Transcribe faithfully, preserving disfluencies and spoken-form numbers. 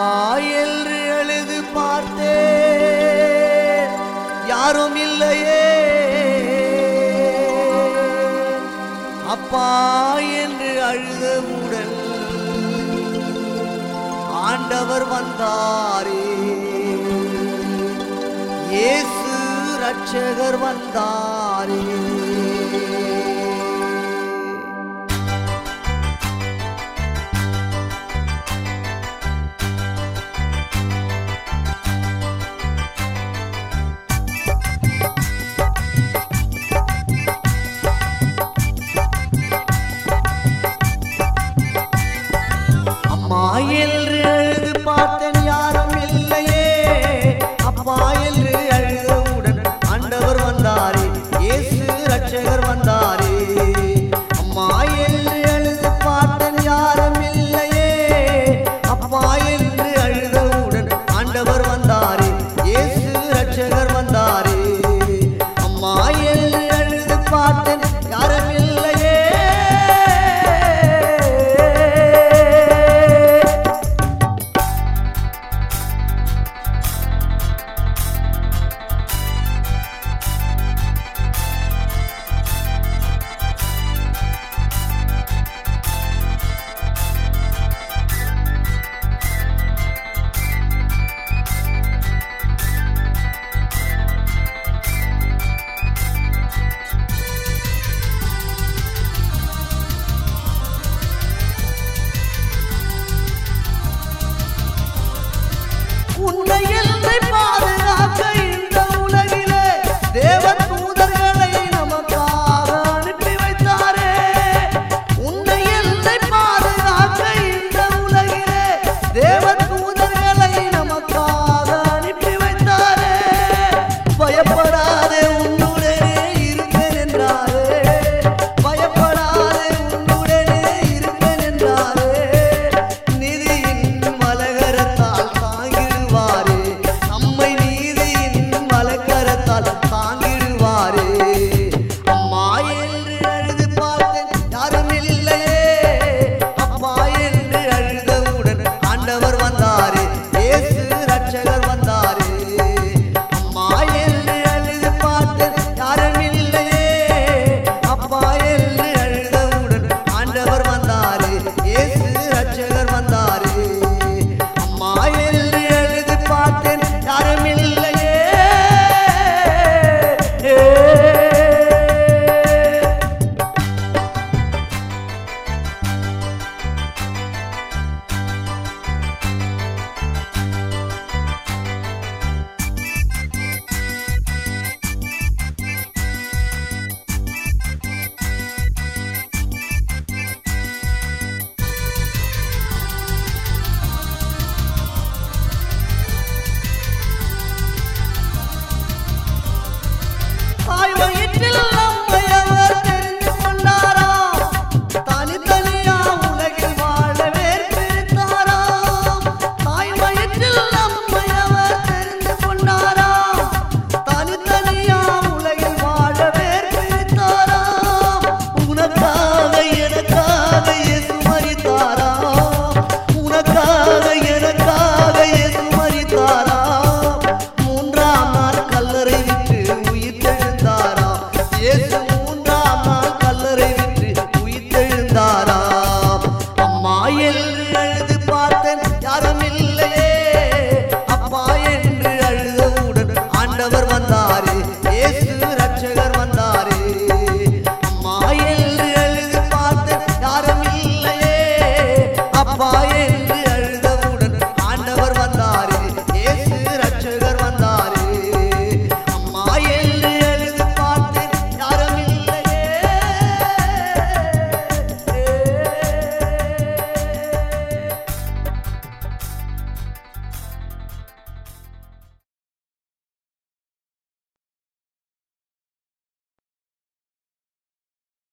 அம்மா என்று அழுது பார்த்தே யாரும் இல்லையே, அப்பா என்று அழுத உடல் ஆண்டவர் வந்தாரே, இயேசு ரட்சகர் வந்தாரே. அம்மா என்று அழுது பார்த்தேன் யாரும் இல்லையே, அப்பா என்று அழுதவுடன் ஆண்டவர் வந்தாரே, இயேசு ரட்சகர் வந்தாரே. அம்மா என்று அழுது பார்த்தேன் யாரும் இல்லையே, அப்பா என்று அழுதவுடன் ஆண்டவர் வந்தாரே, இயேசு ரட்சகர் வந்தாரே. அம்மா என்று அழுது பார்த்தேன் யாரும் இல்லையே, உன்னை என்னை பாதுகாக்க இந்த உலகிலே தேவ தூதர்களை நமக்காக அனுப்பி வைத்தாரே. உன்னை என்னை பாதுகாக்க இந்த உலகிலே தேவ தூதர்களை நமக்காக அனுப்பி வைத்தாரே. பயப்படாதே உன்னுடனே இருப்பேன் என்றாரே, பயப்படாதே உன்னுடனே இருப்பேன் என்றாரே. நிதியின் மலகரத்தால் நம்மை நீதியின் மலக்கரத்தால் தாங்கிடுவாரே. அம்மா என்று அழுது பார்த்தேன் யாரும் இல்லையே, அப்பா என்று அழுதவுடன் ஆண்டவர் வந்தாரே, இயேசு ரட்சகர் வந்தாரே. அம்மா என்று அழுது பார்த்தேன் யாரும் இல்லையே, அப்பா என்று அழுதவுடன் ஆண்டவர் வந்தாரே, இயேசு ரட்சகர் வந்தாரே. அம்மா என்று அழுது பார்த்தேன் யாரும் இல்லையே. தாய் வயிற்றில் நம்மை அவர் தெரிந்து கொண்டாராம், தனித்தனியா உலகில் வாழ வேர்பிரித்தாராம். தாய் வயிற்றில் நம்மை அவர் தெரிந்து கொண்டாராம், தனித்தனியா உலகில் வாழ வேர்பிரித்தாராம். உனக்காக எனக்காக இயேசு மரித்தாராம், உனக்காக எனக்காக இயேசு மரித்தாராம். மூன்றாம் நாள் கல்லறை விட்டு உயிர்த்தெழுந்தாராம், இயேசு மூன்றாம் நாள் கல்லறை விட்டு உயிர்த்தெழுந்தாராம். அம்மா என்று